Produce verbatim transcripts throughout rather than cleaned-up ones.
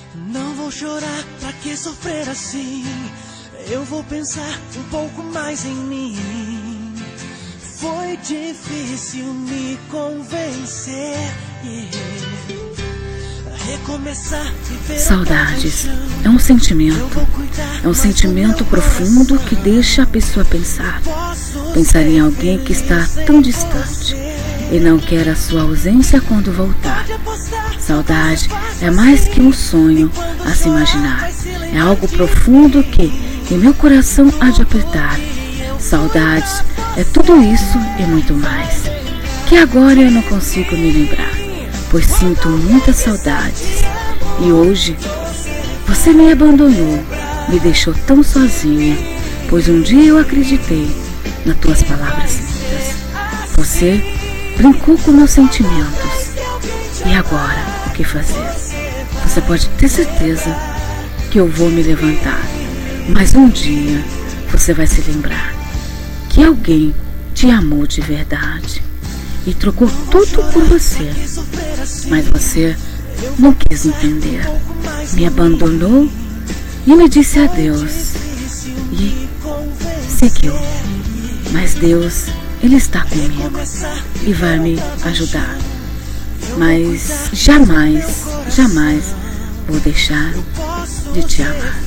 Não vou chorar, pra que sofrer assim? Eu vou pensar um pouco mais em mim. Foi difícil me convencer. Yeah. Recomeçar, viver. Saudades é um sentimento, é um sentimento profundo que deixa a pessoa pensar. Pensar em alguém que está tão distante e não quer a sua ausência quando voltar. Saudade é mais que um sonho a se imaginar. É algo profundo que em meu coração há de apertar. Saudades é tudo isso e muito mais, que agora eu não consigo me lembrar, pois sinto muitas saudades. E hoje você me abandonou, me deixou tão sozinha, pois um dia eu acreditei nas tuas palavras lindas. Você brincou com meus sentimentos. E agora, o que fazer? Você pode ter certeza que eu vou me levantar, mas um dia você vai se lembrar que alguém te amou de verdade e trocou tudo por você, mas você não quis entender, me abandonou e me disse adeus e seguiu. Mas Deus, Ele está comigo e vai me ajudar, mas jamais, jamais vou deixar de te amar.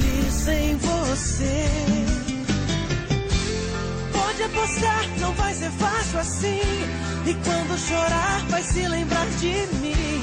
Pode apostar, não vai ser fácil assim. E quando chorar, vai se lembrar de mim.